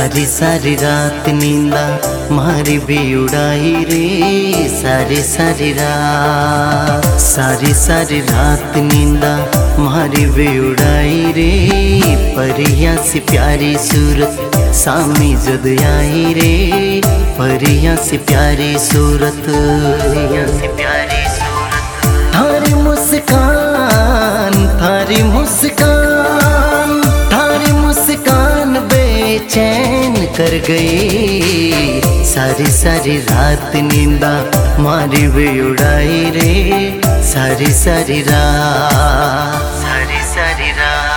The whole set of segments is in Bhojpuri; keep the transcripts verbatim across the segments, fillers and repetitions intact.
सारी सारी रात नींदा मारी भी उड़ाई रे। सारी सारी रात सारी सारी रात नींदा मारी भी उड़ाई रे। परियां सी प्यारी सूरत सामी जद आई रे। परियां सी प्यारी सूरत परियां सी प्यारी सूरत। थारी मुस्कान थारी मुस्कान थारी मुस्कान बेचैन कर गई। सारी सारी रात नींदा मारी भी उड़ाई रे। सारी सारी रात सारी सारी रात।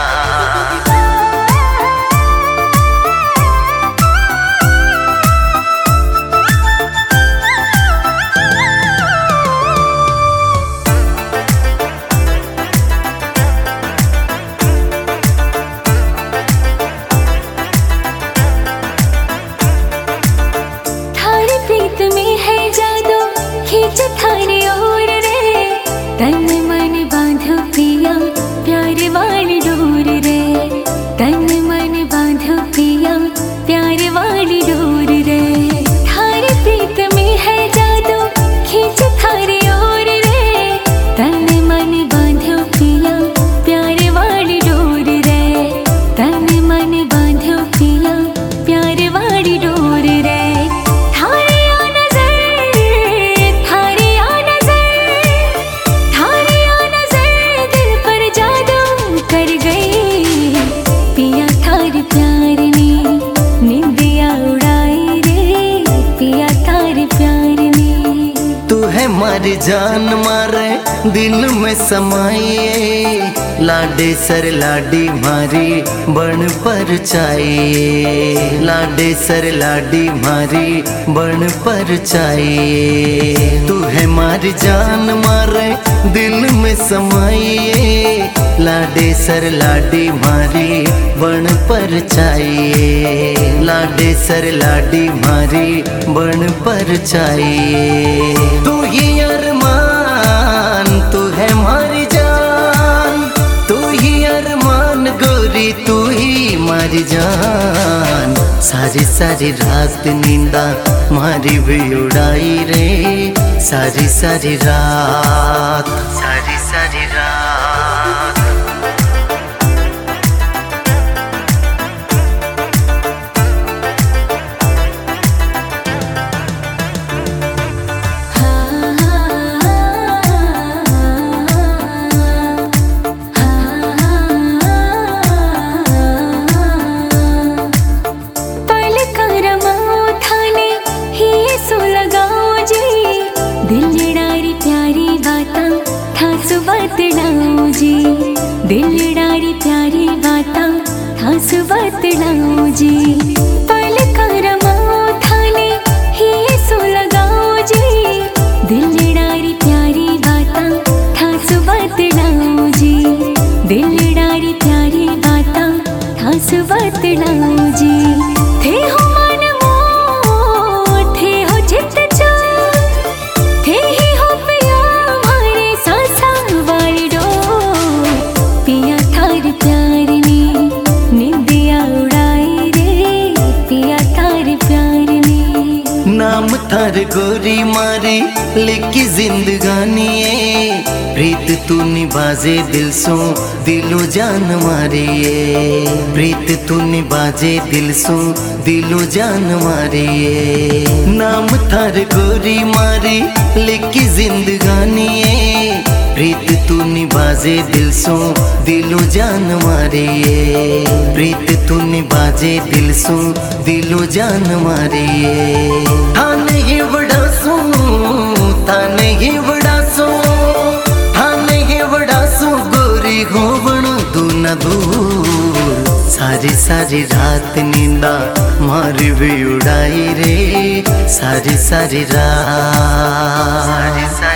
थारे ओर रे तन मन बांधो पिया प्यार वाली डोर रे। तन मन बांधो पिया प्यार वाली डोर रे। थारे प्रीत में है जादू खींच थारे ओर रे। तन मन बांधो पिया प्यार वाली डोर रे। तन मन बांधो पिया प्यार वाली डोर रे। मारी जान मारे दिल में समाइए। लाडे सर लाडी मारी बन पर चाहिए। लाडे सर लाडी मारी बन पर चाहिए। तू है मारी जान मारे दिल में समाइए। लाडे सर लाडी मारी बन पर चाहिए। लाडे सर लाडी मारी बन पर चाहिए। तू ही अरमान तू है मारी जान। तू ही अरमान गोरी तू ही मारी जान। सारी सारी रात नींदा मारी भी उड़ाई रे। सारी सारी रात सारी सारी रात। दिल डारी प्यारी बाता थास बतलाओ जी। पल करमाओ थाने ही सो लगाओ जी। दिल डारी प्यारी बाता थास बतलाओ जी। दिल डारी प्यारी बाता थास बतलाओ जी। थे हो मन मोह थे हो चित चोर थे ही हो पिया हमारे सांसा वाली डोर। पिया थार प्यार ने निंदिया उड़ाई रे। पिया थार प्यार ने नाम थार गोरी मारी लिखी जिंदगानी है। प्रीत तू निभाजे दिल सो दिलो जान मारी है। प्रीत तू निभाजे दिल सो दिलो जान मारी है। नाम थार गोरी मारी लिखी जिंदगानी है। प्रीत तू निभाजे दिल सो दिलो जान मारी है। प्रीत तू निभाजे दिल सो दिलो जान मारी है। थाने ही बड़ा सो थाने ही बड़ा सो थाने ही बड़ा सो गोरी होवण दूना दूर। सारी सारी रात नींदा मारी भी उड़ाई रे। सारी सारी रात सारी सारी